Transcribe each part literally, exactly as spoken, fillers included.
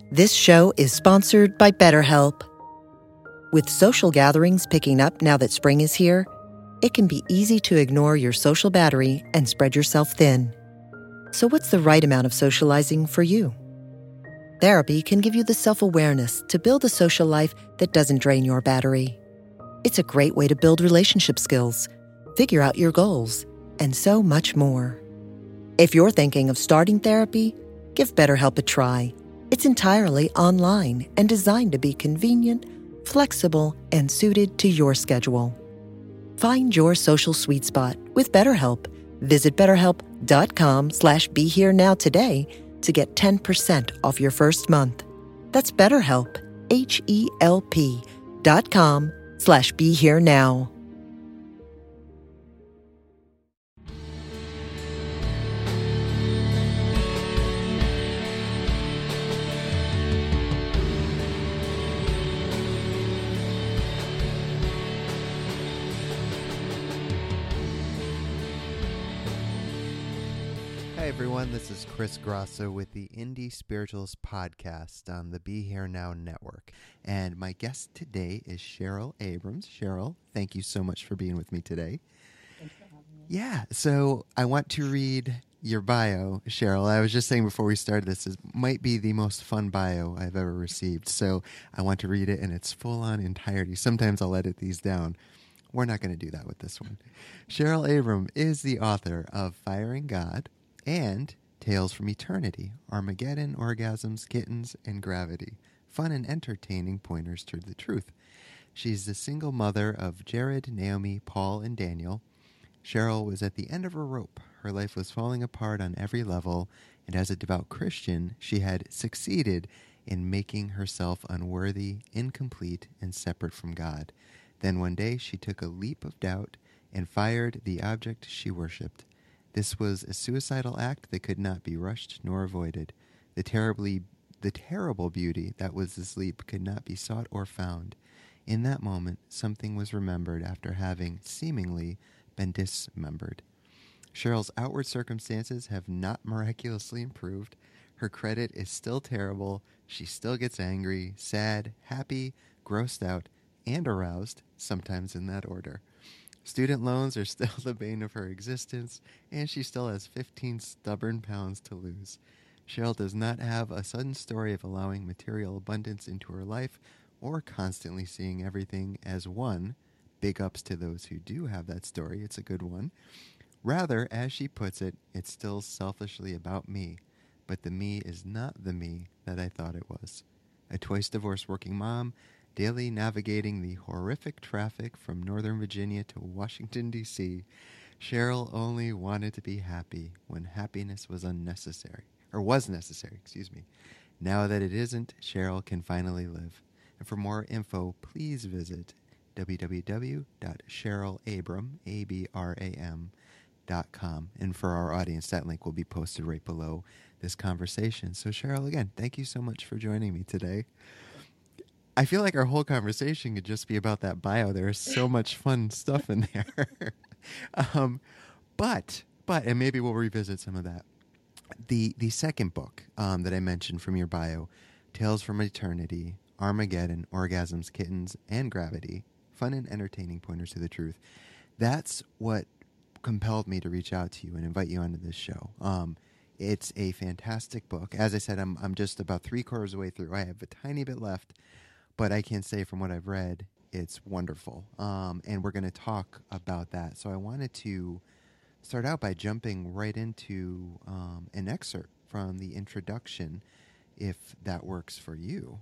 This show is sponsored by BetterHelp. With social gatherings picking up now that spring is here, it can be easy to ignore your social battery and spread yourself thin. So what's the right amount of socializing for you? Therapy can give you the self-awareness to build a social life that doesn't drain your battery. It's a great way to build relationship skills, figure out your goals, and so much more. If you're thinking of starting therapy, give BetterHelp a try. It's entirely online and designed to be convenient, flexible, and suited to your schedule. Find your social sweet spot with BetterHelp. Visit betterhelp.com slash be here now today to get ten percent off your first month. That's BetterHelp, H-E-L-P dot com slash be here now. Hi everyone, this is Chris Grosso with the Indie Spirituals podcast on the Be Here Now network. And my guest today is Cheryl Abrams. Cheryl, thank you so much for being with me today. Thanks for having me. Yeah, so I want to read your bio, Cheryl. I was just saying before we started this, it might be the most fun bio I've ever received. So I want to read it in its full-on entirety. Sometimes I'll edit these down. We're not going to do that with this one. Cheryl Abrams is the author of Firing God and Tales from Eternity, Armageddon, Orgasms, Kittens, and Gravity. Fun and entertaining pointers to the truth. She's the single mother of Jared, Naomi, Paul, and Daniel. Cheryl was at the end of her rope. Her life was falling apart on every level, and as a devout Christian, she had succeeded in making herself unworthy, incomplete, and separate from God. Then one day she took a leap of doubt and fired the object she worshipped. This was a suicidal act that could not be rushed nor avoided. The terribly, the terrible beauty that was this leap could not be sought or found. In that moment, something was remembered after having, seemingly, been dismembered. Cheryl's outward circumstances have not miraculously improved. Her credit is still terrible. She still gets angry, sad, happy, grossed out, and aroused, sometimes in that order. Student loans are still the bane of her existence, and she still has fifteen stubborn pounds to lose. Cheryl does not have a sudden story of allowing material abundance into her life or constantly seeing everything as one. Big ups to those who do have that story. It's a good one. Rather, as she puts it, it's still selfishly about me, but the me is not the me that I thought it was. A twice-divorced working mom, daily navigating the horrific traffic from Northern Virginia to Washington, D C, Cheryl only wanted to be happy when happiness was unnecessary, or was necessary, excuse me. Now that it isn't, Cheryl can finally live. And for more info, please visit w w w dot cheryl abram, A B R A M, dot com. And for our audience, that link will be posted right below this conversation. So Cheryl, again, thank you so much for joining me today. I feel like our whole conversation could just be about that bio. There is so much fun stuff in there. um, but, but, and maybe we'll revisit some of that. The the second book um, that I mentioned from your bio, Tales from Eternity, Armageddon, Orgasms, Kittens, and Gravity, fun and entertaining pointers to the truth. That's what compelled me to reach out to you and invite you onto this show. Um, it's a fantastic book. As I said, I'm I'm just about three quarters of the way through. I have a tiny bit left. But I can say from what I've read, it's wonderful. Um, and we're going to talk about that. So I wanted to start out by jumping right into um, an excerpt from the introduction, if that works for you.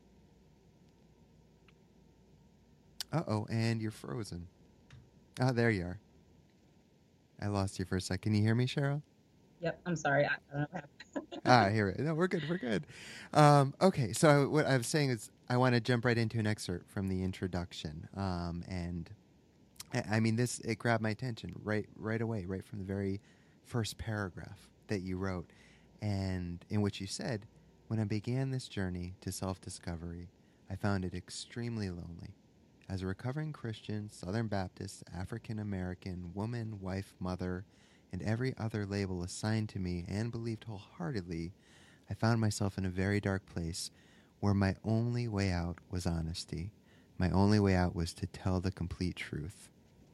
Uh-oh, and you're frozen. Ah, there you are. I lost you for a sec. Can you hear me, Cheryl? Yep, I'm sorry. I don't know what happened. ah, here. No, we're good. We're good. Um, okay, so what I was saying is I want to jump right into an excerpt from the introduction. Um, and I, I mean, this, it grabbed my attention right, right away, right from the very first paragraph that you wrote, and in which you said, when I began this journey to self-discovery, I found it extremely lonely. As a recovering Christian, Southern Baptist, African-American, woman, wife, mother, and every other label assigned to me and believed wholeheartedly, I found myself in a very dark place where my only way out was honesty. My only way out was to tell the complete truth.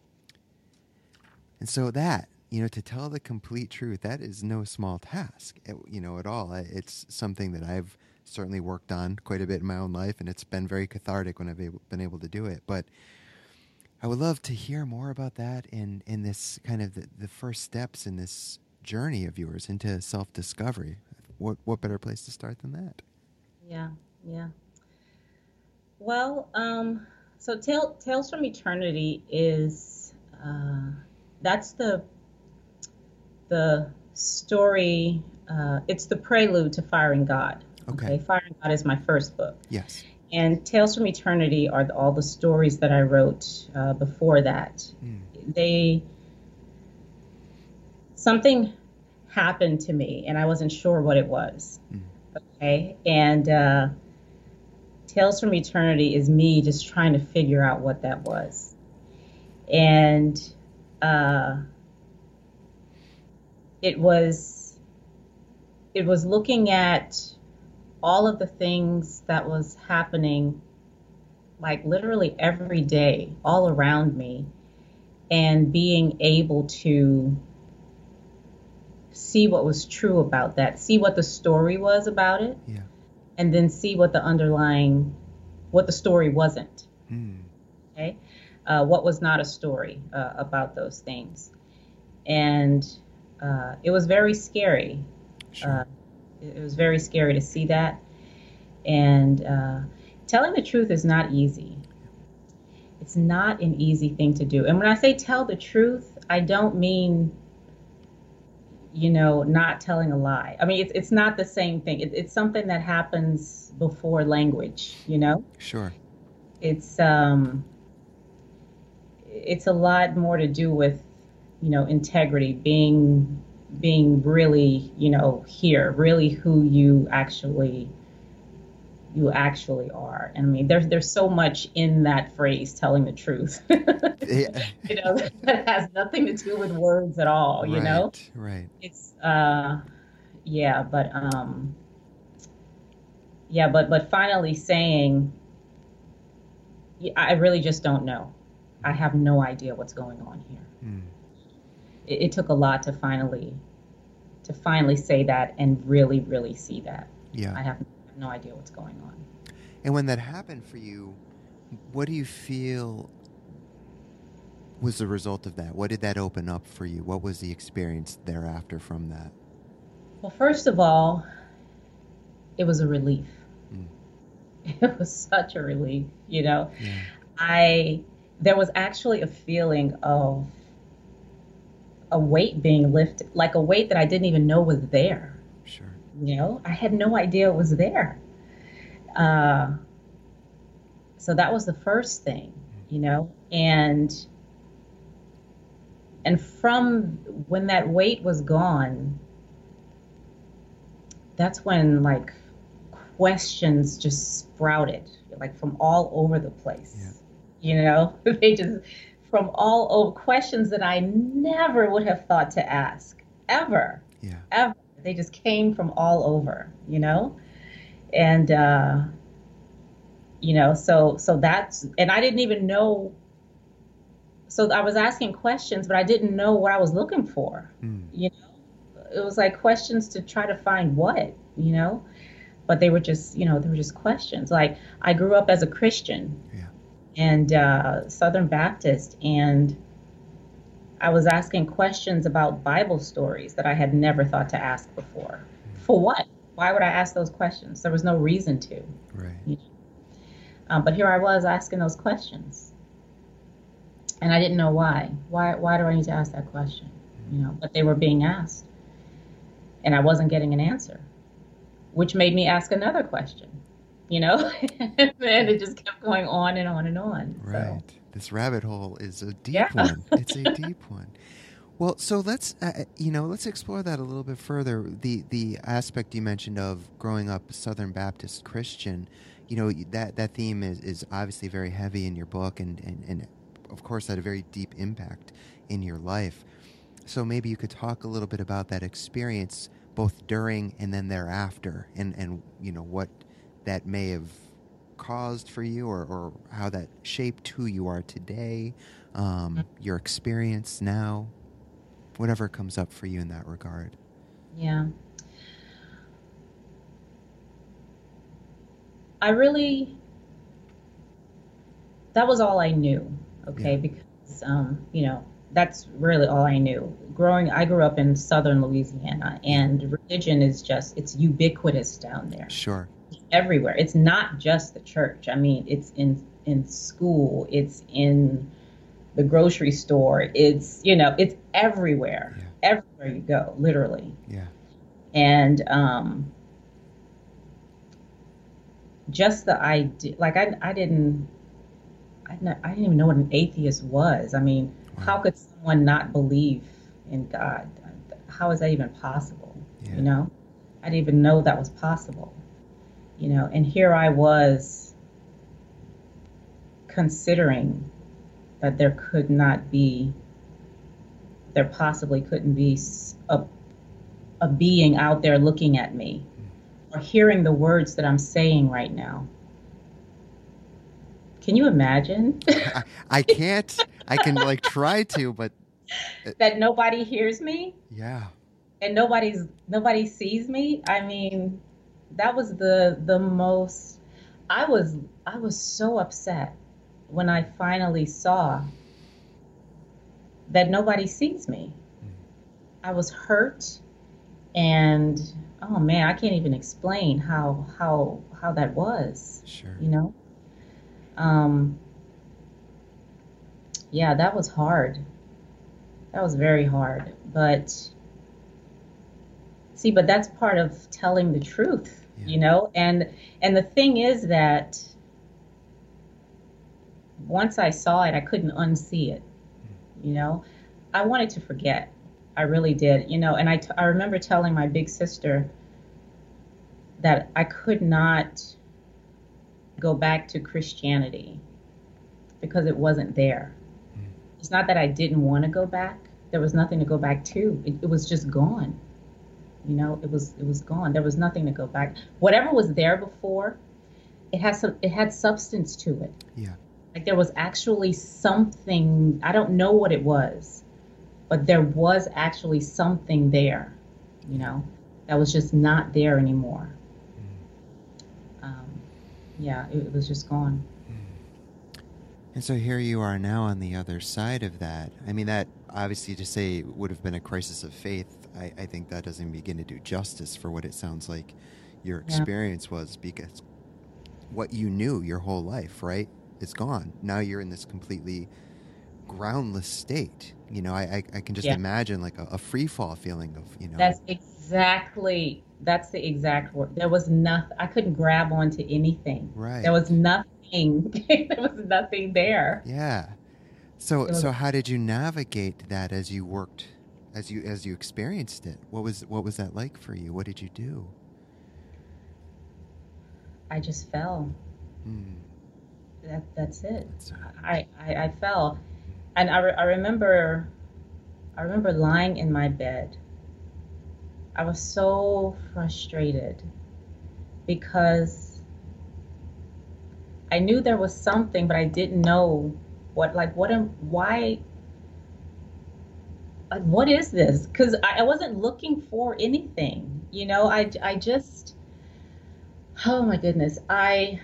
And so that, you know, to tell the complete truth, that is no small task, you know, at all. It's something that I've certainly worked on quite a bit in my own life, and it's been very cathartic when I've able, been able to do it. But I would love to hear more about that in, in this kind of the, the first steps in this journey of yours into self-discovery. What what better place to start than that? Yeah, yeah. Well, um, so Tale, Tales from Eternity is uh, that's the the story. Uh, it's the prelude to Firing God. Okay. Okay, Firing God is my first book, Yes. and Tales from Eternity are the, all the stories that I wrote uh, before that. Mm. They something happened to me, and I wasn't sure what it was. Mm. Okay, and uh, Tales from Eternity is me just trying to figure out what that was. And uh, it was it was looking at all of the things that was happening, like literally every day, all around me, and being able to see what was true about that, see what the story was about it, Yeah. and then see what the underlying, what the story wasn't. Mm. Okay, uh, what was not a story uh, about those things, and uh, it was very scary. Sure. Uh, it was very scary to see that, and uh, telling the truth is not easy. It's not an easy thing to do. And when I say tell the truth, I don't mean, you know, not telling a lie. I mean, it's it's not the same thing. It, it's something that happens before language, you know? Sure. It's um it's a lot more to do with, you know, integrity, being being really, you know, here, really who you actually you actually are. And I mean, there's there's so much in that phrase, telling the truth. Yeah. You know, that has nothing to do with words at all, you know? Right. Right. It's uh yeah, but um yeah, but but finally saying, yeah, I really just don't know. I have no idea what's going on here. Mm. It, it took a lot to finally to finally say that and really, really see that. Yeah. I have no idea what's going on. And when that happened for you, what do you feel was the result of that? What did that open up for you? What was the experience thereafter from that? Well, first of all, it was a relief. Mm. It was such a relief, you know. Yeah. I there was actually a feeling of a weight being lifted, like a weight that I didn't even know was there. Sure. You know, I had no idea it was there. Uh, so that was the first thing, you know, and and from when that weight was gone, that's when like questions just sprouted, like from all over the place. Yeah. You know, they just from all over, questions that I never would have thought to ask, ever, Yeah. ever. They just came from all over, you know, and uh, you know, so so that's, and I didn't even know. So I was asking questions, but I didn't know what I was looking for. Mm. You know, it was like questions to try to find what, you know, but they were just, you know, they were just questions. Like I grew up as a Christian. Yeah. And uh, Southern Baptist, and I was asking questions about Bible stories that I had never thought to ask before. Mm. For what? Why would I ask those questions? There was no reason to. Right. You know? um, but here I was asking those questions, and I didn't know why. Why? Why do I need to ask that question? Mm. You know, but they were being asked, and I wasn't getting an answer, which made me ask another question. You know, and it just kept going on and on and on. Right. So. This rabbit hole is a deep Yeah. one. It's a deep one. Well, so let's, uh, you know, let's explore that a little bit further. The the aspect you mentioned of growing up Southern Baptist Christian, you know, that, that theme is, is obviously very heavy in your book and, and, and, of course, had a very deep impact in your life. So maybe you could talk a little bit about that experience, both during and then thereafter, and, and you know, what that may have caused for you, or, or how that shaped who you are today, um, your experience now, whatever comes up for you in that regard. Yeah. I really, that was all I knew, okay? Yeah. Because, um, you know, that's really all I knew. Growing, I grew up in southern Louisiana, and religion is just, it's ubiquitous down there, Sure. everywhere. It's not just the church. I mean, it's in in school, it's in the grocery store, it's, you know, it's everywhere. Yeah. Everywhere you go, literally. Yeah. And um just the idea, like I I didn't I didn't, I didn't even know what an atheist was. I mean, Wow. how could someone not believe in God? How is that even possible? Yeah. You know, I didn't even know that was possible. You know, and here I was considering that there could not be, there possibly couldn't be s- a, a being out there looking at me or hearing the words that I'm saying right now. Can you imagine I, I can't. I can like try to, but it, that nobody hears me yeah. and nobody's nobody sees me? I mean, that was the the most, I was I was so upset when I finally saw that nobody sees me. I was hurt, and oh man, I can't even explain how how how that was, Sure. you know? Um yeah, that was hard. That was very hard. But see, but that's part of telling the truth, Yeah. you know? And and the thing is that once I saw it, I couldn't unsee it, you know? I wanted to forget. I really did, you know? And I, t- I remember telling my big sister that I could not go back to Christianity because it wasn't there. Mm. It's not that I didn't want to go back. There was nothing to go back to. It, it was just gone. You know, it was it was gone. There was nothing to go back. Whatever was there before, it has some, it had substance to it. Yeah. Like there was actually something, I don't know what it was, but there was actually something there, you know, that was just not there anymore. Mm. Um, yeah, it, it was just gone. And so here you are now on the other side of that. I mean, that obviously to say would have been a crisis of faith, I, I think that doesn't begin to do justice for what it sounds like your Yeah. experience was, because what you knew your whole life, right, is gone. Now you're in this completely groundless state. You know, I, I, I can just Yeah. imagine like a, a free fall feeling of, you know. That's exactly, that's the exact word. There was nothing, I couldn't grab onto anything. Right. There was nothing, there was nothing there. Yeah. So It was- so how did you navigate that as you worked, as you as you experienced it? What was what was that like for you? What did you do? I just fell. Hmm. That, that's it. That's, uh, I, I, I fell. And I, re- I remember, I remember lying in my bed. I was so frustrated because I knew there was something, but I didn't know what, like, what am, why, like, what is this? Because I, I wasn't looking for anything, you know, I, I just, oh my goodness, I,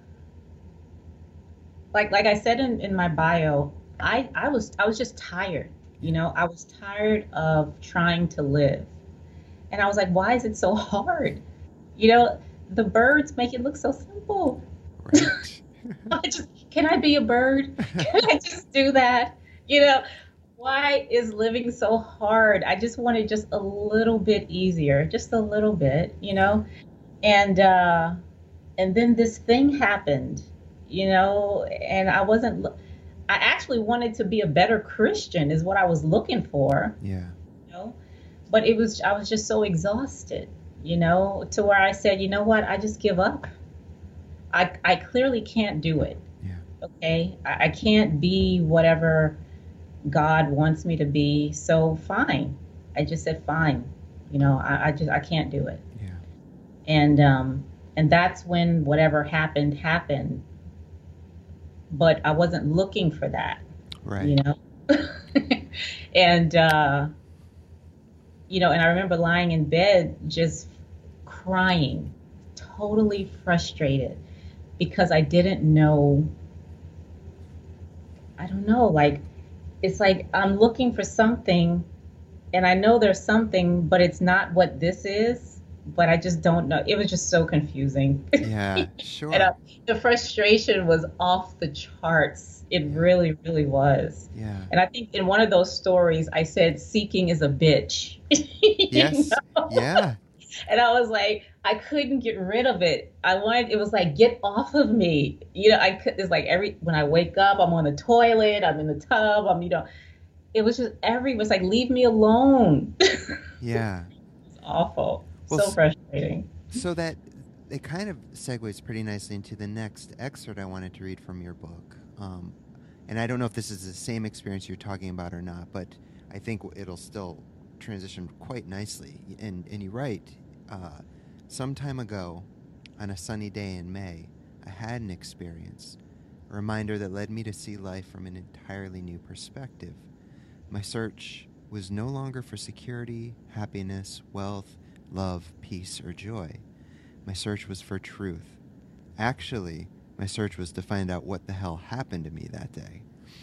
like, like I said in, in my bio, I, I was, I was just tired, you know, I was tired of trying to live. And I was like, why is it so hard? You know, the birds make it look so simple. Right. I just, can I be a bird? Can I just do that? You know, why is living so hard? I just wanted just a little bit easier, just a little bit, you know? And, uh, and then this thing happened, you know, and I wasn't, I actually wanted to be a better Christian is what I was looking for, Yeah. you know? But it was, I was just so exhausted, you know, to where I said, you know what, I just give up. I, I clearly can't do it. Yeah. Okay. I, I can't be whatever God wants me to be. So fine. I just said, fine. You know, I, I just I can't do it. Yeah. And um, and that's when whatever happened happened. But I wasn't looking for that. Right. You know. and uh, you know, and I remember lying in bed just crying, totally frustrated because I didn't know. I don't know, like it's like I'm looking for something and I know there's something, but it's not what this is, but I just don't know. It was just so confusing. Yeah, sure. and uh, the frustration was off the charts. It Yeah. really, really was. Yeah. And I think in one of those stories, I said, seeking is a bitch. Yes. know? Yeah. And I was like, I couldn't get rid of it. I wanted, it was like, get off of me. You know, I could, it's like every, when I wake up, I'm on the toilet, I'm in the tub, I'm, you know, it was just every, it was like, leave me alone. Yeah. It's awful. Well, so frustrating. So that, it kind of segues pretty nicely into the next excerpt I wanted to read from your book. Um, and I don't know if this is the same experience you're talking about or not, but I think it'll still transition quite nicely. And, and you write, uh, some time ago, on a sunny day in May, I had an experience, a reminder that led me to see life from an entirely new perspective. My search was no longer for security, happiness, wealth, love, peace, or joy. My search was for truth. Actually, my search was to find out what the hell happened to me that day.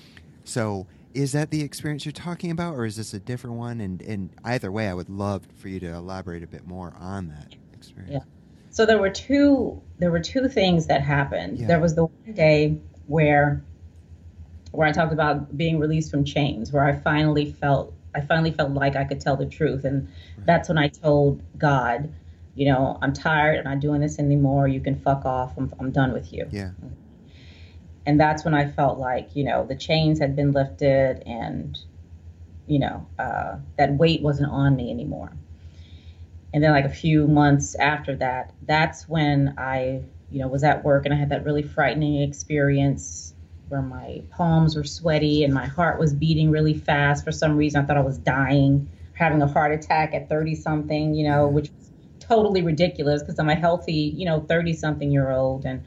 So, is that the experience you're talking about, or is this a different one? And, and either way, I would love for you to elaborate a bit more on that experience. Yeah. So there were two there were two things that happened. Yeah. There was the one day where where I talked about being released from chains, where I finally felt I finally felt like I could tell the truth. And Right. that's when I told God, you know, I'm tired, I'm not doing this anymore. You can fuck off. I'm I'm done with you. Yeah. And that's when I felt like, you know, the chains had been lifted and, you know, uh, that weight wasn't on me anymore. And then like a few months after that, that's when I, you know, was at work and I had that really frightening experience where my palms were sweaty and my heart was beating really fast. For some reason, I thought I was dying, having a heart attack at thirty something, you know, which was totally ridiculous because I'm a healthy, you know, thirty something year old. And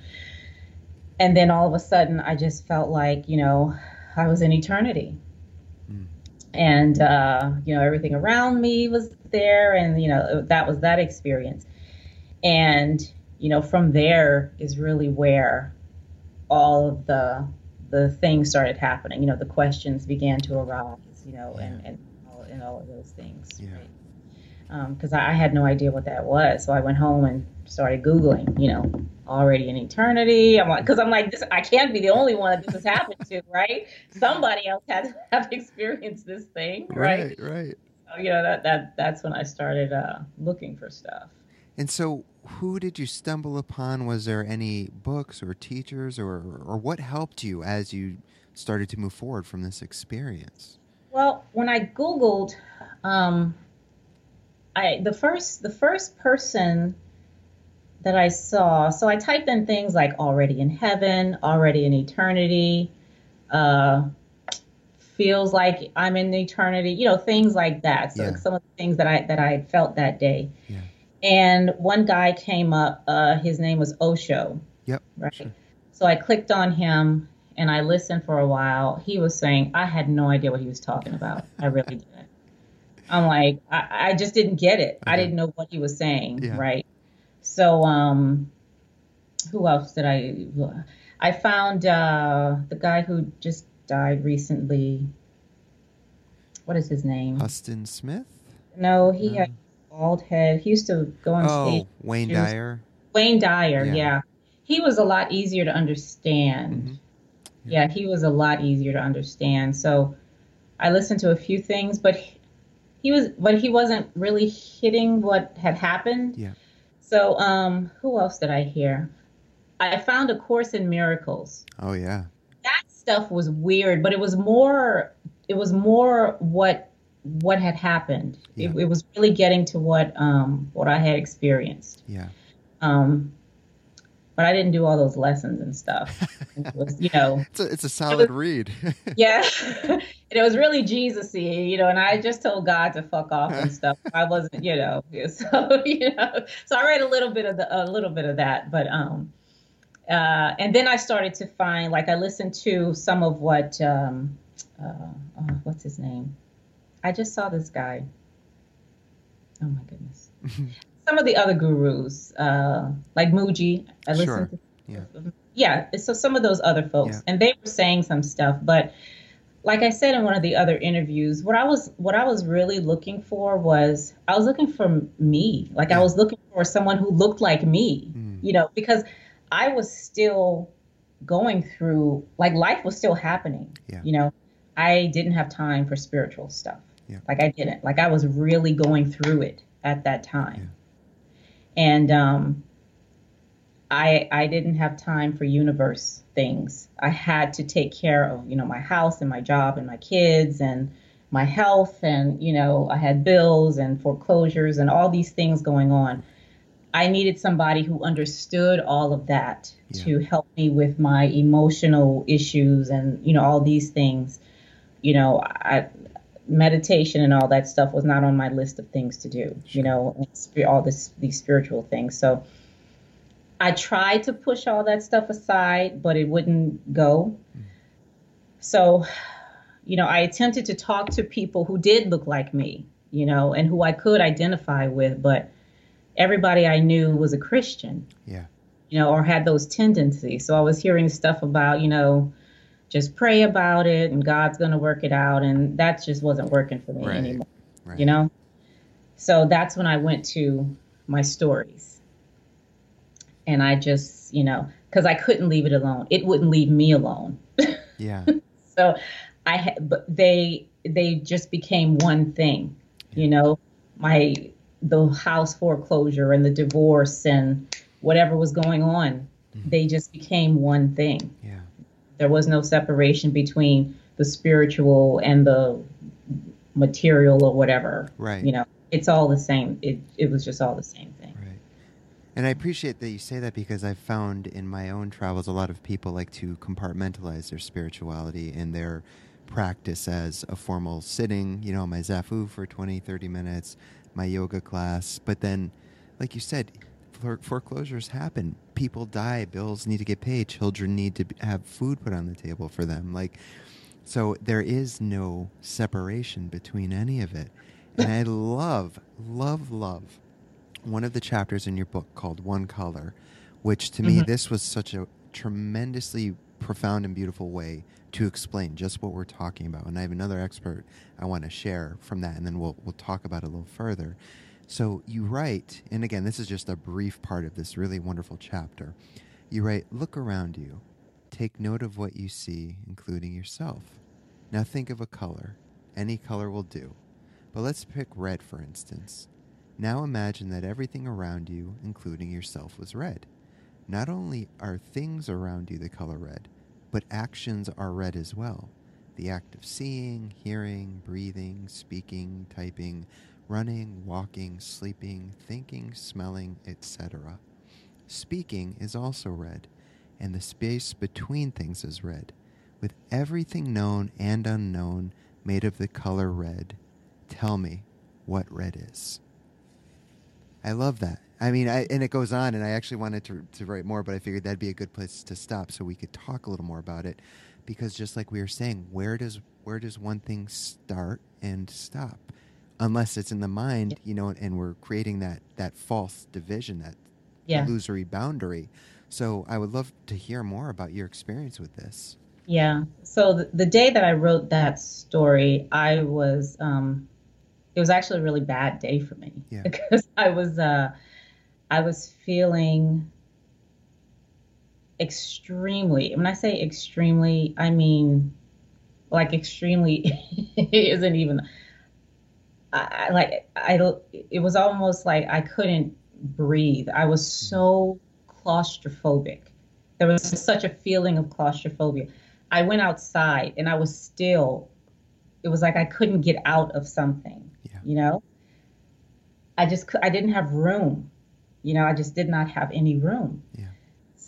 And then all of a sudden, I just felt like, you know, I was in eternity. Mm. And, uh, you know, everything around me was there. And, you know, that was that experience. And, you know, from there is really where all of the the things started happening. You know, the questions began to arise, you know, Yeah. and, and, all, and all of those things. Yeah. Right? Because I, I had no idea what that was. So I went home and started Googling, you know, already in eternity. I'm like, because I'm like, this, I can't be the only one that this has happened to, right? Somebody else has to have experienced this thing, right? Right, right. So, you know, that that that's when I started uh, looking for stuff. And so, who did you stumble upon? Was there any books or teachers, or or what helped you as you started to move forward from this experience? Well, when I Googled, um, I the first the first person that I saw, so I typed in things like already in heaven, already in eternity, uh, feels like I'm in eternity, you know, things like that. So Yeah. some of the things that I that I had felt that day. Yeah. And one guy came up, uh, his name was Osho, Yep. right? Sure. So I clicked on him and I listened for a while. He was saying, I had no idea what he was talking about. I really didn't. I'm like, I, I just didn't get it. I Okay. didn't know what he was saying, Yeah. right? So, um, who else did I? I found uh, the guy who just died recently. What is his name? Huston Smith? No, he No. had a bald head. He used to go on Oh, stage. Wayne He was- Dyer. Wayne Dyer, Yeah. yeah. He was a lot easier to understand. Mhm. Yeah, he was a lot easier to understand. So I listened to a few things, but he, he was, but he wasn't really hitting what had happened. Yeah. So, um, who else did I hear? I found A Course in Miracles. Oh, yeah. That stuff was weird, but it was more, it was more what what had happened. Yeah. It, it was really getting to what um what I had experienced. Yeah. Um, but I didn't do all those lessons and stuff. It was, you know, it's a, it's a it solid was, read. yeah, and it was really Jesus-y, you know, and I just told God to fuck off and stuff. I wasn't, you know, so, you know, so I read a little bit of the, a little bit of that, but, um, uh, and then I started to find, like, I listened to some of what, um, uh, uh, what's his name? I just saw this guy. Oh my goodness. Some of the other gurus, uh, like Muji, I listened Sure. to. Yeah. Yeah, so some of those other folks, Yeah. and they were saying some stuff, but like I said in one of the other interviews, what I was what I was really looking for was I was looking for me. Like Yeah. I was looking for someone who looked like me, Mm. you know, because I was still going through, like life was still happening. Yeah. You know, I didn't have time for spiritual stuff. Yeah. Like I didn't. Like I was really going through it at that time. Yeah. And um I I didn't have time for universe things. I had to take care of, you know, my house and my job and my kids and my health, and, you know, I had bills and foreclosures and all these things going on. I needed somebody who understood all of that Yeah. to help me with my emotional issues and, you know, all these things. You know, I meditation and all that stuff was not on my list of things to do, Sure. you know, and sp- all this these spiritual things. So I tried to push all that stuff aside, but it wouldn't go. So, you know, I attempted to talk to people who did look like me, you know, and who I could identify with, but everybody I knew was a Christian, Yeah. you know, or had those tendencies. So I was hearing stuff about, you know, just pray about it and God's going to work it out. And that just wasn't working for me Right. anymore, Right. you know? So that's when I went to my stories. And I just, you know, because I couldn't leave it alone. It wouldn't leave me alone. Yeah. So I had, but they, they just became one thing, you know, my, the house foreclosure and the divorce and whatever was going on, Mhm. they just became one thing. Yeah. There was no separation between the spiritual and the material or whatever. Right. You know, it's all the same. It, it was just all the same thing. Right. And I appreciate that you say that, because I've found in my own travels a lot of people like to compartmentalize their spirituality and their practice as a formal sitting, you know, my zafu for twenty, thirty minutes, my yoga class. But then, like you said, fore- foreclosures happen. People die. Bills need to get paid. Children need to b- have food put on the table for them. Like, so there is no separation between any of it. And I love, love, love one of the chapters in your book called One Color, which to me, Mhm. this was such a tremendously profound and beautiful way to explain just what we're talking about. And I have another expert I want to share from that, and then we'll we'll talk about it a little further. So you write, and again, this is just a brief part of this really wonderful chapter. You write, look around you. Take note of what you see, including yourself. Now think of a color. Any color will do. But let's pick red, for instance. Now imagine that everything around you, including yourself, was red. Not only are things around you the color red, but actions are red as well. The act of seeing, hearing, breathing, speaking, typing, running, walking, sleeping, thinking, smelling, et cetera. Speaking is also red, and the space between things is red, with everything known and unknown made of the color red. Tell me what red is. I love that. I mean, I, and it goes on, and I actually wanted to to write more, but I figured that'd be a good place to stop so we could talk a little more about it, because just like we were saying, where does where does one thing start and stop? Unless it's in the mind, you know, and we're creating that, that false division, that Yeah. illusory boundary. So I would love to hear more about your experience with this. Yeah. So the, the day that I wrote that story, I was, um, it was actually a really bad day for me Yeah. because I was, uh, I was feeling extremely, when I say extremely, I mean, like extremely isn't even, I, I like, I don't, it was almost like I couldn't breathe. I was so claustrophobic. There was such a feeling of claustrophobia. I went outside and I was still, it was like I couldn't get out of something, Yeah. you know? I just, cou- I didn't have room. You know, I just did not have any room. Yeah.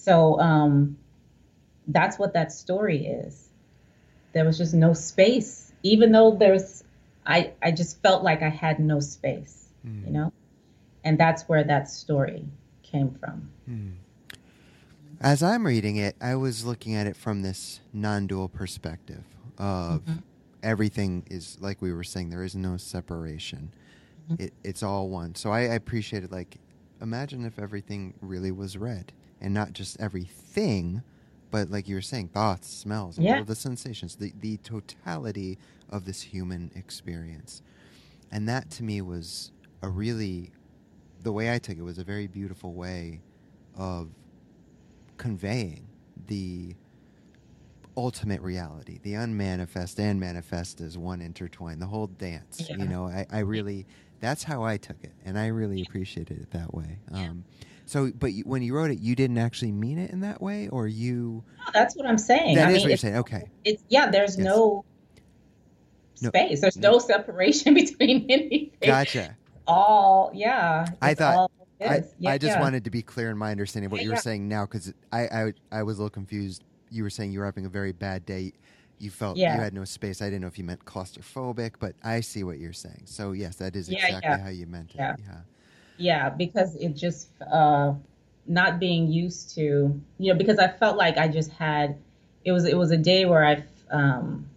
So um, that's what that story is. There was just no space, even though there's, I, I just felt like I had no space, you Mm. know? And that's where that story came from. Mm. As I'm reading it, I was looking at it from this non-dual perspective of Hmm. everything is, like we were saying, there is no separation. It, it's all one. So I, I appreciated, like, imagine if everything really was red, and not just everything, but like you were saying, thoughts, smells, all Yeah. of the sensations, the, the totality of this human experience. And that to me was a really, the way I took it was a very beautiful way of conveying the ultimate reality, the unmanifest and manifest as one intertwined, the whole dance. You Yeah. know, I, I really, that's how I took it, and I really appreciated it that way. Um, so, but you, when you wrote it, you didn't actually mean it in that way, or you? No, that's what I'm saying. That I is mean, what you're it's, saying. Okay. it's, yeah, there's Yes. no No. space. There's No. no separation between anything. Gotcha. All, yeah, I it's thought all I, this. Yeah, I just yeah. wanted to be clear in my understanding of what Yeah, you were yeah. saying now, because I, I I was a little confused. You were saying you were having a very bad day. You felt you Yeah. had no space. I didn't know if you meant claustrophobic, but I see what you're saying. So yes, that is Yeah, exactly yeah, how you meant it. yeah. Yeah. Yeah, because it just uh not being used to, you know, because I felt like I just had it was it was a day where I um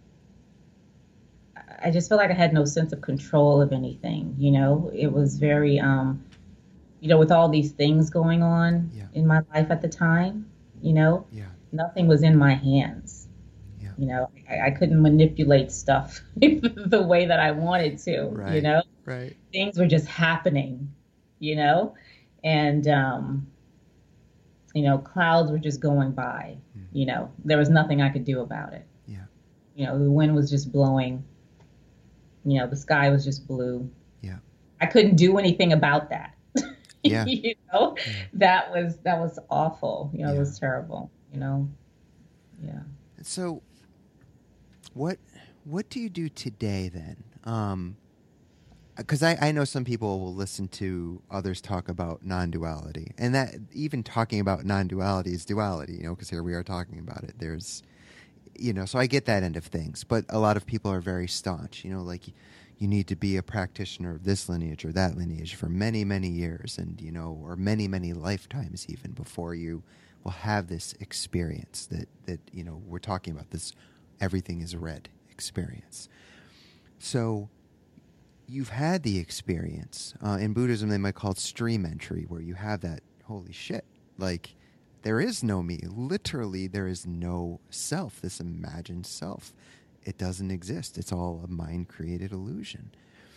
I just felt like I had no sense of control of anything, you know. It was very um you know, with all these things going on Yeah. in my life at the time, you know, Yeah. nothing was in my hands. Yeah. You know, I, I couldn't manipulate stuff the way that I wanted to, you Right. know. Right. Things were just happening, you know, and um, you know, clouds were just going by. Mm. You know, there was nothing I could do about it. Yeah. You know, the wind was just blowing. You know, the sky was just blue. Yeah. I couldn't do anything about that. Yeah. You know, Yeah. that was that was awful. You know, Yeah. it was terrible. You know, yeah. So, what what do you do today then? Um, because I, I know some people will listen to others talk about non-duality, and that even talking about non-duality is duality, you know, because here we are talking about it. There's, you know, so I get that end of things, but a lot of people are very staunch, you know, like you need to be a practitioner of this lineage or that lineage for many, many years, and, you know, or many, many lifetimes even before you will have this experience that, that, you know, we're talking about, this everything is red experience. So you've had the experience. Uh, in Buddhism, they might call it stream entry, where you have that, holy shit, like, there is no me. Literally, there is no self, this imagined self. It doesn't exist. It's all a mind-created illusion.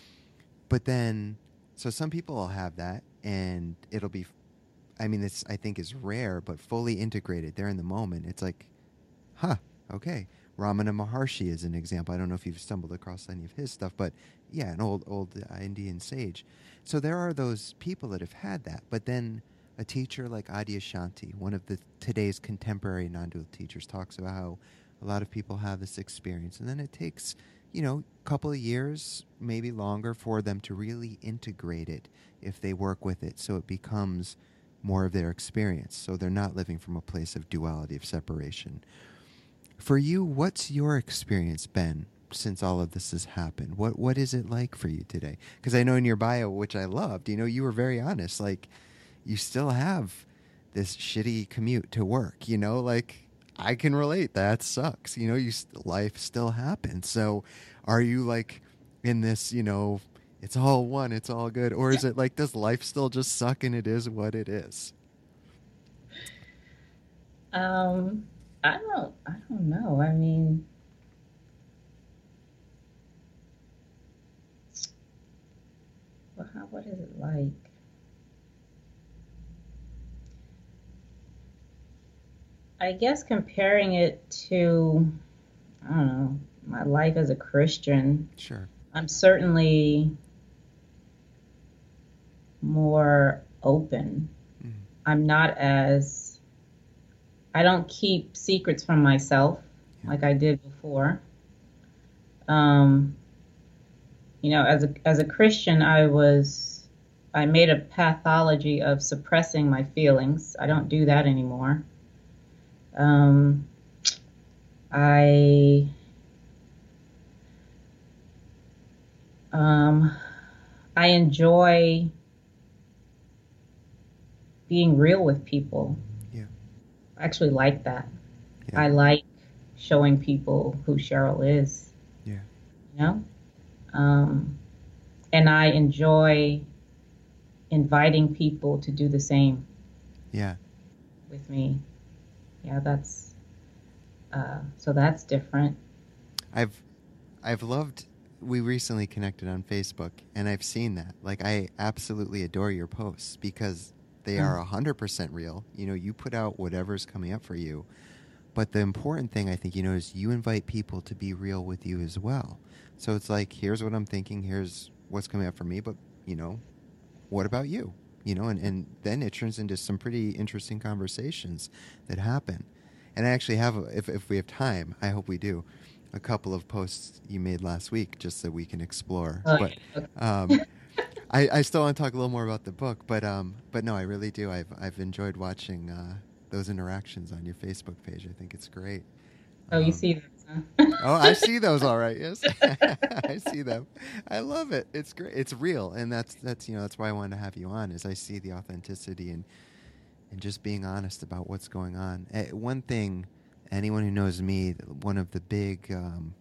But then, so some people will have that, and it'll be, I mean, this, I think, is rare, but fully integrated. They're in the moment. It's like, huh, okay. Ramana Maharshi is an example. I don't know if you've stumbled across any of his stuff, but yeah, an old, old uh, Indian sage. So there are those people that have had that, but then a teacher like Adyashanti, one of the today's contemporary non-dual teachers, talks about how a lot of people have this experience, and then it takes, you know, a couple of years, maybe longer, for them to really integrate it if they work with it, so it becomes more of their experience, so they're not living from a place of duality, of separation. For you, what's your experience been since all of this has happened? What What is it like for you today? Because I know in your bio, which I loved, you know, you were very honest. Like, you still have this shitty commute to work, you know, like, I can relate. That sucks. You know, you life still happens. So are you like in this, you know, it's all one, it's all good? Or is it like, does life still just suck and it is what it is? Um, I don't, I don't know. I mean, well, how, what is it like? I guess comparing it to, I don't know, my life as a Christian, Sure. I'm certainly more open. Mm. I'm not as, I don't keep secrets from myself Yeah. like I did before. Um, you know, as a as a Christian, I was I made a pathology of suppressing my feelings. I don't do that anymore. Um, I um, I enjoy being real with people. Yeah. I actually like that. Yeah. I like showing people who Cheryl is, Yeah. you know? Um, and I enjoy inviting people to do the same Yeah. with me. Yeah, that's uh, so that's different. I've I've loved we recently connected on Facebook and I've seen that. Like I absolutely adore your posts because they are Mm. one hundred percent real. You know, you put out whatever's coming up for you. But the important thing I think you know is you invite people to be real with you as well. So it's like here's what I'm thinking, here's what's coming up for me, but you know, what about you? You know, and, and then it turns into some pretty interesting conversations that happen. And I actually have, if, if we have time, I hope we do, a couple of posts you made last week just so we can explore. Oh, But yeah. um, I, I still want to talk a little more about the book. But um, but no, I really do. I've I've enjoyed watching uh, those interactions on your Facebook page. I think it's great. Oh, you Um, see this, huh? Oh, I see those all right. Yes, I see them. I love it. It's great. It's real, and that's that's you know that's why I wanted to have you on. Is I see the authenticity and and just being honest about what's going on. Uh, one thing, anyone who knows me, one of the big um,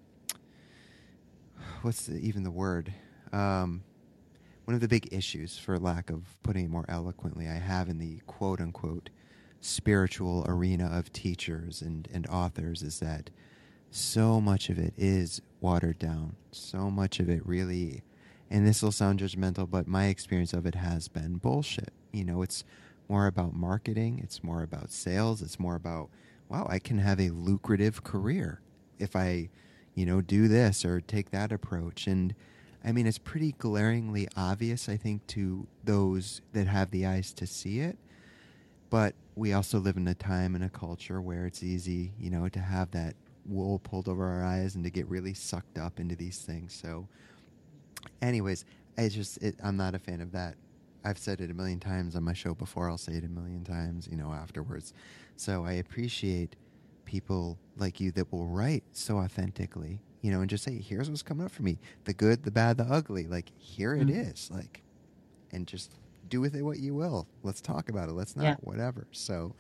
what's the, even the word, um, one of the big issues, for lack of putting it more eloquently, I have in the quote unquote spiritual arena of teachers and and authors is that so much of it is watered down. So much of it really, and this will sound judgmental, but my experience of it has been bullshit. You know, it's more about marketing. It's more about sales. It's more about, wow, I can have a lucrative career if I, you know, do this or take that approach. And I mean, it's pretty glaringly obvious, I think, to those that have the eyes to see it. But we also live in a time and a culture where it's easy, you know, to have that wool pulled over our eyes and to get really sucked up into these things. So anyways, I just, it, I'm not a fan of that. I've said it a million times on my show before. I'll say it a million times, you know, afterwards. So I appreciate people like you that will write so authentically, you know, and just say, here's what's coming up for me. The good, the bad, the ugly. Like, here it Mm. is. Like, and just do with it what you will. Let's talk about it. Let's not, Yeah. whatever. So,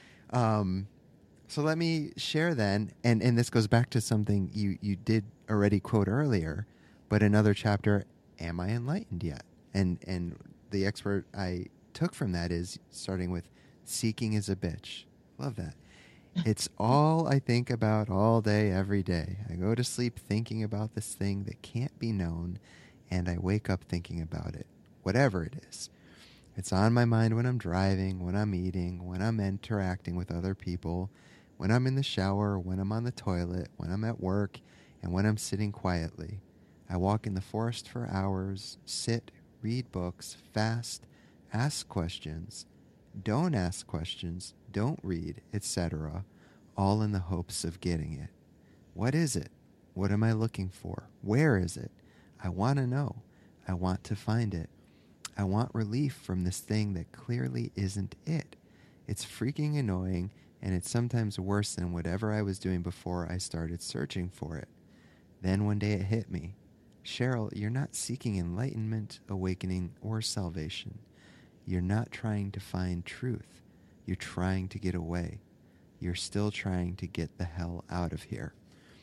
um, so let me share then, and, and this goes back to something you, you did already quote earlier, but another chapter, am I enlightened yet? And and the expert I took from that is starting with seeking is a bitch. Love that. It's all I think about all day, every day. I go to sleep thinking about this thing that can't be known, and I wake up thinking about it, whatever it is. It's on my mind when I'm driving, when I'm eating, when I'm interacting with other people, when I'm in the shower, when I'm on the toilet, when I'm at work, and when I'm sitting quietly. I walk in the forest for hours, sit, read books, fast, ask questions, don't ask questions, don't read, et cetera, all in the hopes of getting it. What is it? What am I looking for? Where is it? I want to know. I want to find it. I want relief from this thing that clearly isn't it. It's freaking annoying, and it's sometimes worse than whatever I was doing before I started searching for it. Then one day it hit me. Cheryl, you're not seeking enlightenment, awakening, or salvation. You're not trying to find truth. You're trying to get away. You're still trying to get the hell out of here.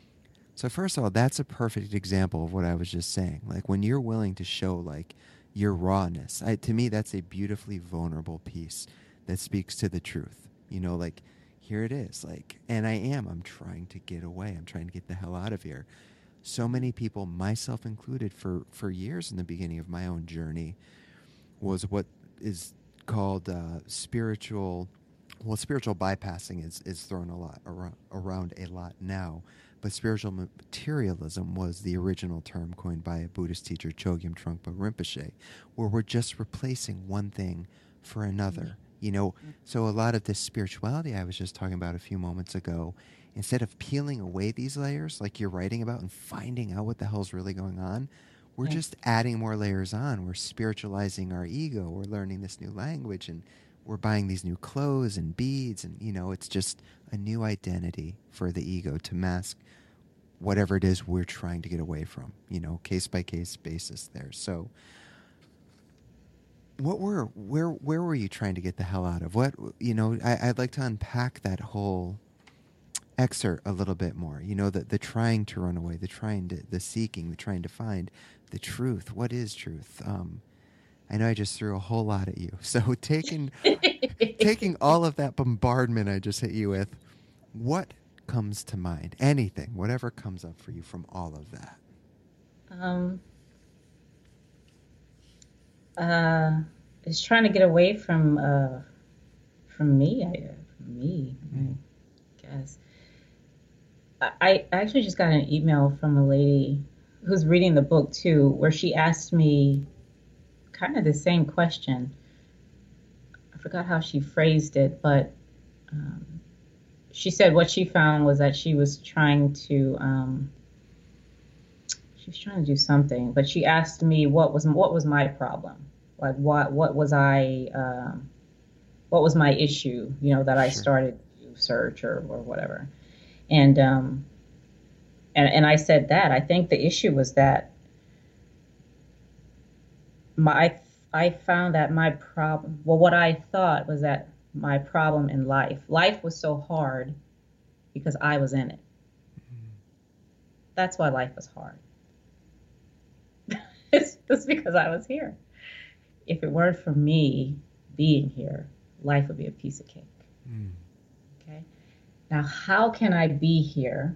So first of all, that's a perfect example of what I was just saying. Like when you're willing to show like your rawness, I, to me, that's a beautifully vulnerable piece that speaks to the truth. You know, like here it is. Like, and I am, I'm trying to get away. I'm trying to get the hell out of here. So many people, myself included, for, for years in the beginning of my own journey, was what is called uh, spiritual, well, spiritual bypassing is, is thrown a lot around, around a lot now, but spiritual materialism was the original term coined by a Buddhist teacher, Chogyam Trungpa Rinpoche, where we're just replacing one thing for another. You know, so a lot of this spirituality I was just talking about a few moments ago, instead of peeling away these layers like you're writing about and finding out what the hell's really going on, we're Yeah. just adding more layers on. We're spiritualizing our ego. We're learning this new language, and we're buying these new clothes and beads, and you know, it's just a new identity for the ego to mask whatever it is we're trying to get away from, you know, case by case basis there. So what were, where, where were you trying to get the hell out of? What, you know, I, I'd like to unpack that whole excerpt a little bit more, you know, the, the trying to run away, the trying to, the seeking, the trying to find the truth. What is truth? Um, I know I just threw a whole lot at you. So taking, taking all of that bombardment I just hit you with, what comes to mind? Anything, whatever comes up for you from all of that. Um, uh, it's trying to get away from, uh, from me, I, from me, I guess. I, I actually just got an email from a lady who's reading the book too, where she asked me kind of the same question. I forgot how she phrased it, but, um, she said what she found was that she was trying to, um, she was trying to do something, but she asked me what was what was my problem, like what what was I, um, what was my issue, you know, that I Sure. started to search or or whatever, and um, and and I said that I think the issue was that my I found that my problem, well, what I thought was that my problem in life. Life was so hard because I was in it. Mm-hmm. That's why life was hard. it's just because I was here. If it weren't for me being here, life would be a piece of cake. Mm. Okay. Now, how can I be here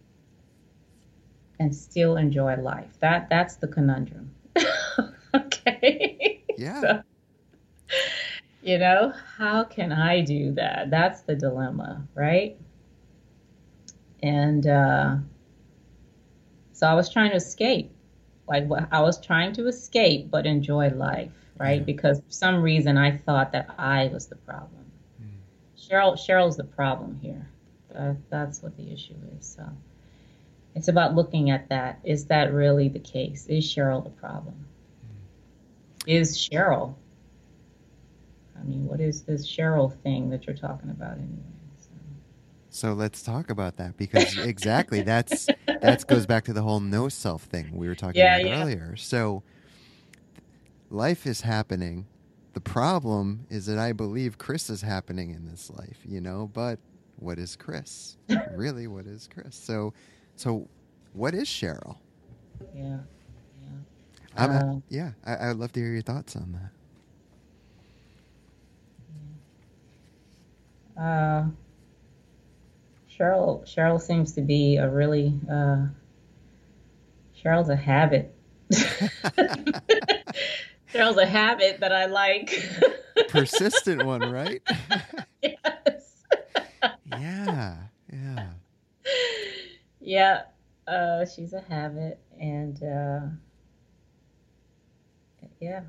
and still enjoy life? That that's the conundrum. Okay. Yeah. So, you know, how can I do that? That's the dilemma, right? And uh, so I was trying to escape. Like I was trying to escape, but enjoy life, right? Yeah. Because for some reason I thought that I was the problem. Mm. Cheryl, Cheryl's the problem here. Uh, that's what the issue is. So it's about looking at that. Is that really the case? Is Cheryl the problem? Mm. Is Cheryl? I mean, what is this Cheryl thing that you're talking about anyway? So, so let's talk about that, because exactly that's that goes back to the whole no self thing we were talking yeah, about yeah. earlier. So life is happening. The problem is that I believe Chris is happening in this life, you know, but what is Chris? Really, what is Chris? So, so what is Cheryl? Yeah. Yeah. I'm, Uh, yeah. I, I would love to hear your thoughts on that. Uh, Cheryl Cheryl seems to be a really uh, Cheryl's a habit. Cheryl's a habit that I like. Persistent one, right? Yes. Yeah, yeah. Yeah, uh, she's a habit, and uh, yeah.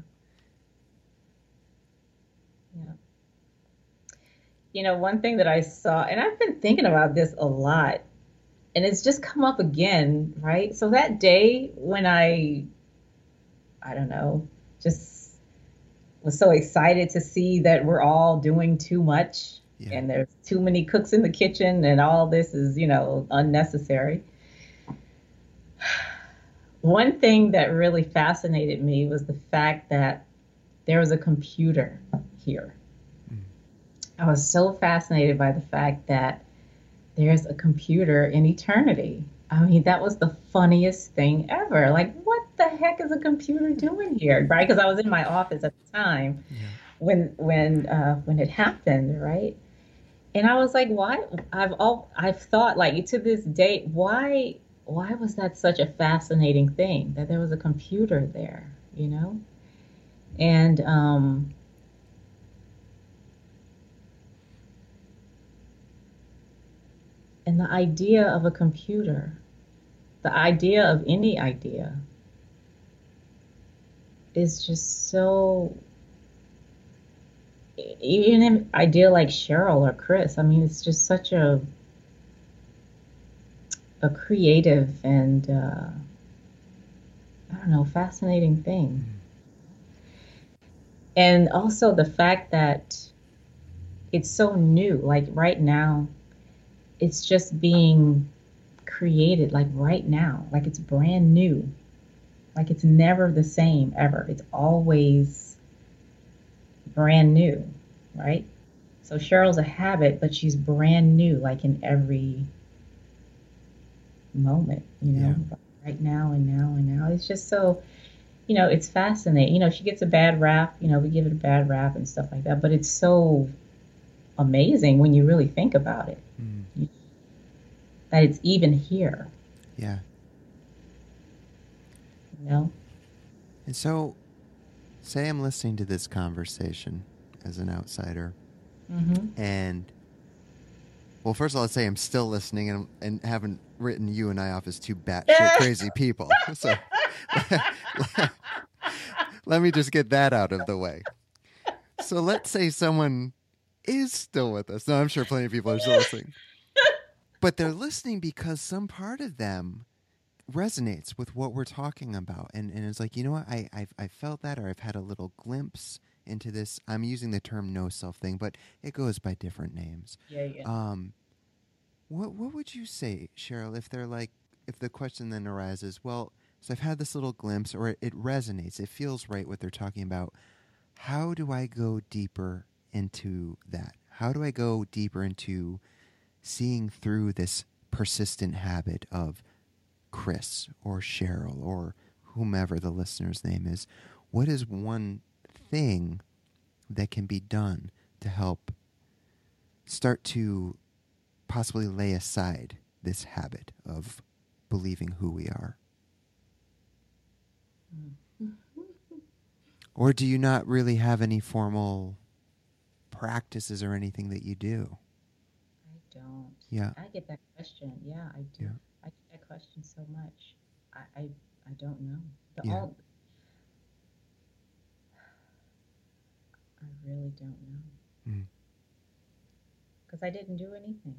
Yeah. You know, one thing that I saw, and I've been thinking about this a lot, and it's just come up again, right? So that day when I, I don't know, just was so excited to see that we're all doing too much, yeah. and there's too many cooks in the kitchen, and all this is, you know, unnecessary. One thing that really fascinated me was the fact that there was a computer here. I was so fascinated by the fact that there's a computer in eternity. I mean, that was the funniest thing ever. Like, what the heck is a computer doing here, right? Because I was in my office at the time yeah. when when uh, when it happened, right? And I was like, why? I've all I've thought, like, to this day, why why was that such a fascinating thing that there was a computer there, you know? And um, And the idea of a computer, the idea of any idea, is just so, even an idea like Cheryl or Chris, I mean, it's just such a, a creative and, uh, I don't know, fascinating thing. And also the fact that it's so new. Like right now, it's just being created like right now. Like it's brand new. Like it's never the same ever. It's always brand new, right? So Cheryl's a habit, but she's brand new, like in every moment, you know, Yeah. right now and now and now. It's just so, you know, it's fascinating. You know, she gets a bad rap, you know, we give it a bad rap and stuff like that, but it's so amazing when you really think about it, Mm. that it's even here, Yeah. you know? And so, say I'm listening to this conversation as an outsider, Mm-hmm. and well, first of all, I'd say I'm still listening and, and haven't written you and I off as two batshit crazy people. So let me just get that out of the way. So let's say someone is still with us. No, I'm sure plenty of people are still listening. But they're listening because some part of them resonates with what we're talking about. And, and it's like, you know what, I, I've, I felt that, or I've had a little glimpse into this. I'm using the term no self thing, but it goes by different names. Yeah, yeah. Um, what what would you say, Cheryl, if they're like, if the question then arises, well, so I've had this little glimpse, or it, it resonates, it feels right what they're talking about. How do I go deeper into that? How do I go deeper into seeing through this persistent habit of Chris or Cheryl or whomever the listener's name is? What is one thing that can be done to help start to possibly lay aside this habit of believing who we are? Or do you not really have any formal practices or anything that you do? I don't. Yeah. I get that question. Yeah, I do. Yeah. I get that question so much. I I, I don't know. The Yeah. all, I really don't know. Mm. Because I didn't do anything.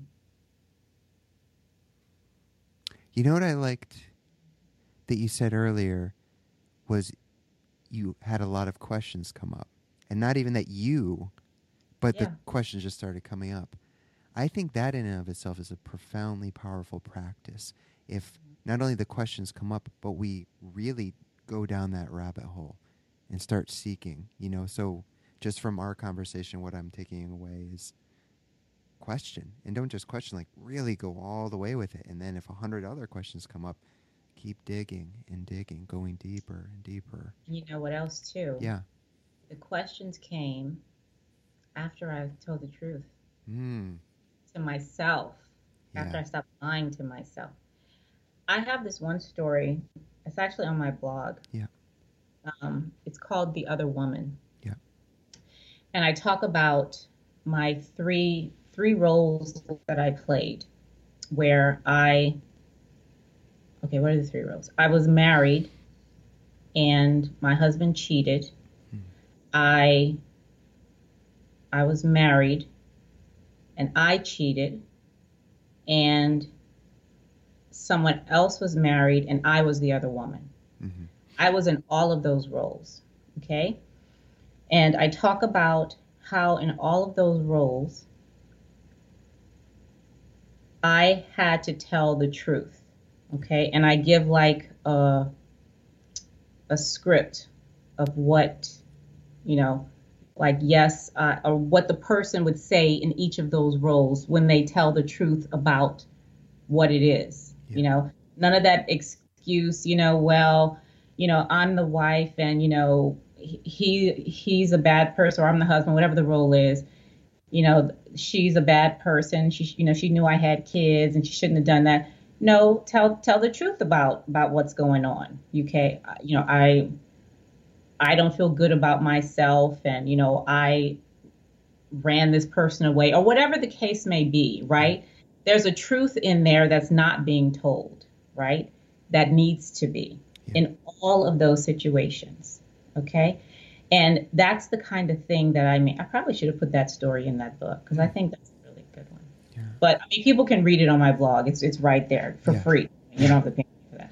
You know what I liked that you said earlier was you had a lot of questions come up. And not even that you, but Yeah. the questions just started coming up. I think that in and of itself is a profoundly powerful practice. If not only the questions come up, but we really go down that rabbit hole and start seeking, you know. So just from our conversation, what I'm taking away is question. And don't just question, like really go all the way with it. And then if a hundred other questions come up, keep digging and digging, going deeper and deeper. You know what else too? Yeah. The questions came after I told the truth Mm. to myself, after Yeah. I stopped lying to myself. I have this one story. It's actually on my blog. Yeah. Um, it's called The Other Woman. Yeah. And I talk about my three three roles that I played, where I okay, what are the three roles? I was married and my husband cheated. Mm. I I was married and I cheated, and someone else was married and I was the other woman. Mm-hmm. I was in all of those roles, okay? And I talk about how in all of those roles, I had to tell the truth, okay? And I give like a, a script of what, you know, like yes, uh, or what the person would say in each of those roles when they tell the truth about what it is. Yeah. You know, none of that excuse, you know, well, you know, I'm the wife and, you know, he he's a bad person, or I'm the husband, whatever the role is. You know, she's a bad person. She, you know, she knew I had kids and she shouldn't have done that. No, tell tell the truth about about what's going on. Okay, you know, I I don't feel good about myself, and you know, I ran this person away, or whatever the case may be. Right? There's a truth in there that's not being told. Right? That needs to be Yeah. in all of those situations. Okay. And that's the kind of thing that I mean. I probably should have put that story in that book because I think that's a really good one. Yeah. But I mean, people can read it on my blog. It's it's right there for Yeah. free. You don't have to pay for that.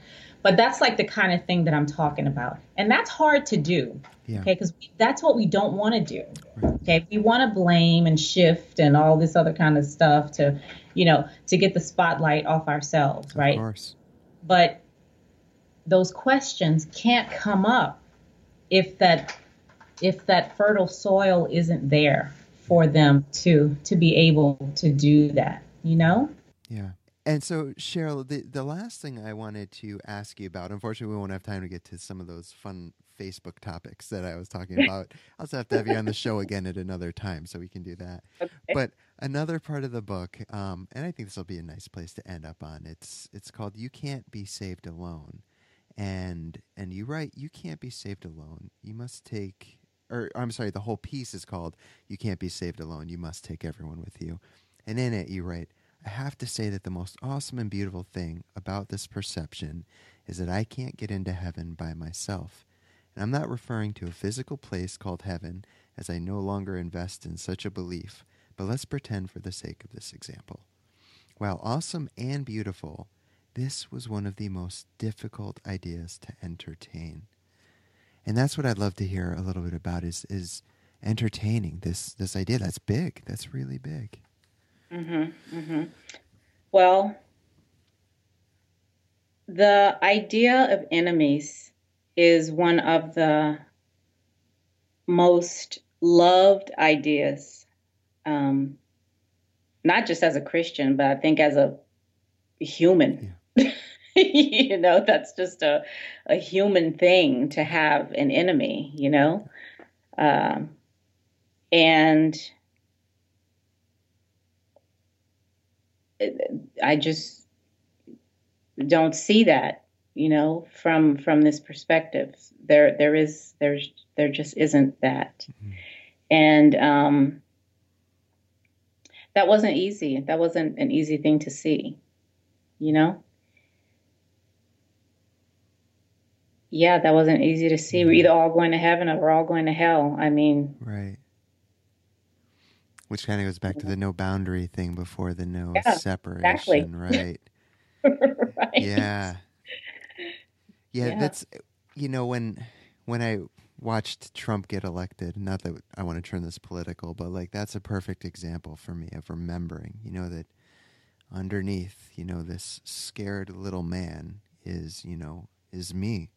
But that's like the kind of thing that I'm talking about. And that's hard to do. Yeah. Okay, because that's what we don't want to do. Right. Okay, we want to blame and shift and all this other kind of stuff to, you know, to get the spotlight off ourselves, right? Of course. But those questions can't come up if that if that fertile soil isn't there for them to to be able to do that, you know? Yeah. And so, Cheryl, the, the last thing I wanted to ask you about, unfortunately, we won't have time to get to some of those fun Facebook topics that I was talking about. I'll just have to have you on the show again at another time so we can do that. Okay. But another part of the book, um, and I think this will be a nice place to end up on, it's it's called You Can't Be Saved Alone. And and you write, you can't be saved alone. You must take, or I'm sorry, the whole piece is called You Can't Be Saved Alone. You must take everyone with you. And in it, you write, I have to say that the most awesome and beautiful thing about this perception is that I can't get into heaven by myself. And I'm not referring to a physical place called heaven, as I no longer invest in such a belief, but let's pretend for the sake of this example. While awesome and beautiful, this was one of the most difficult ideas to entertain. And that's what I'd love to hear a little bit about is is entertaining this this idea. That's big. That's really big. Mm-hmm, mm-hmm. Well, the idea of enemies is one of the most loved ideas, um, not just as a Christian, but I think as a human. Yeah. You know, that's just a, a human thing to have an enemy, you know? Um, and I just don't see that, you know, from from this perspective. There there is there's there just isn't that. Mm-hmm. And um, that wasn't easy. That wasn't an easy thing to see, you know? Yeah, that wasn't easy to see. We're either all going to heaven or we're all going to hell. I mean, right. Which kind of goes back to the no boundary thing before the no yeah, separation, exactly. right? Right. Yeah. yeah. Yeah. That's, you know, when when I watched Trump get elected, not that I want to turn this political, but like that's a perfect example for me of remembering, you know, that underneath, you know, this scared little man is, you know, is me.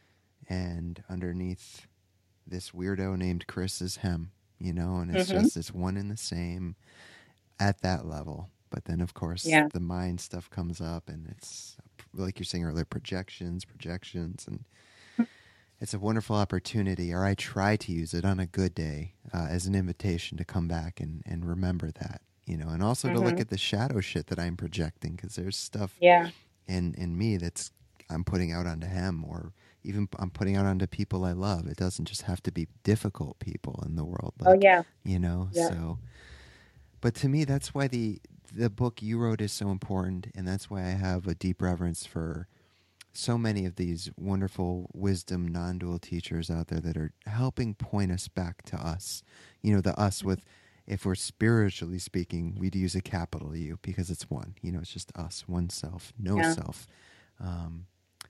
And underneath this weirdo named Chris is him, you know, and it's Mm-hmm. just this one and the same at that level. But then, of course, Yeah. the mind stuff comes up, and it's, like you're saying earlier, projections, projections, and it's a wonderful opportunity, or I try to use it on a good day uh, as an invitation to come back and, and remember that, you know, and also Mm-hmm. to look at the shadow shit that I'm projecting, because there's stuff Yeah. in, in me that's I'm putting out onto him, or even I'm putting out onto people I love. It doesn't just have to be difficult people in the world. Like, Oh, yeah. you know, Yeah. so, but to me, that's why the, the book you wrote is so important. And that's why I have a deep reverence for so many of these wonderful wisdom, non-dual teachers out there that are helping point us back to us, you know, the us with, if we're spiritually speaking, we'd use a capital U because it's one, you know, it's just us, one self, no Yeah. self. Um,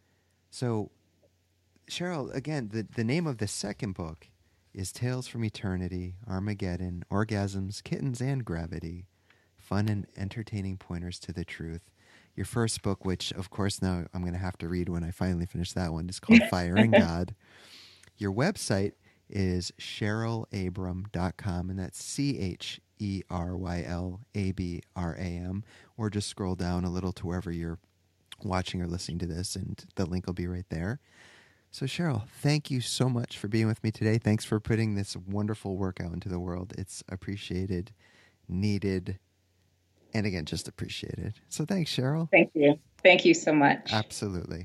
so Cheryl, again, the, the name of the second book is Tales from Eternity, Armageddon, Orgasms, Kittens, and Gravity, Fun and Entertaining Pointers to the Truth. Your first book, which, of course, now I'm going to have to read when I finally finish that one, is called Fire and God. Your website is cheryl abram dot com, and that's C H E R Y L A B R A M, or just scroll down a little to wherever you're watching or listening to this, and the link will be right there. So, Cheryl, thank you so much for being with me today. Thanks for putting this wonderful work out into the world. It's appreciated, needed, and again, just appreciated. So thanks, Cheryl. Thank you. Thank you so much. Absolutely.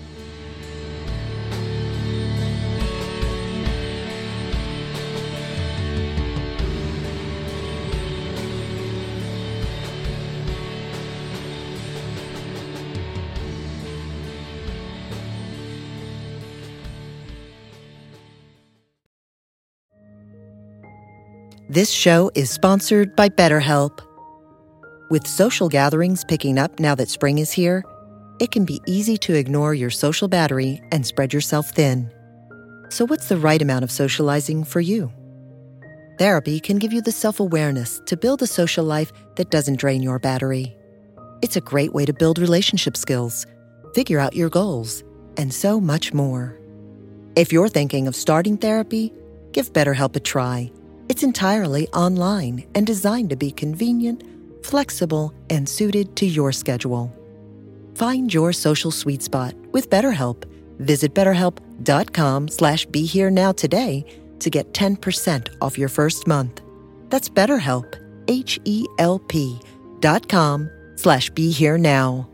This show is sponsored by BetterHelp. With social gatherings picking up now that spring is here, it can be easy to ignore your social battery and spread yourself thin. So what's the right amount of socializing for you? Therapy can give you the self-awareness to build a social life that doesn't drain your battery. It's a great way to build relationship skills, figure out your goals, and so much more. If you're thinking of starting therapy, give BetterHelp a try. It's entirely online and designed to be convenient, flexible, and suited to your schedule. Find your social sweet spot with BetterHelp. Visit betterhelp.com slash be here now today to get ten percent off your first month. That's BetterHelp, H E L P dot com slash be here now.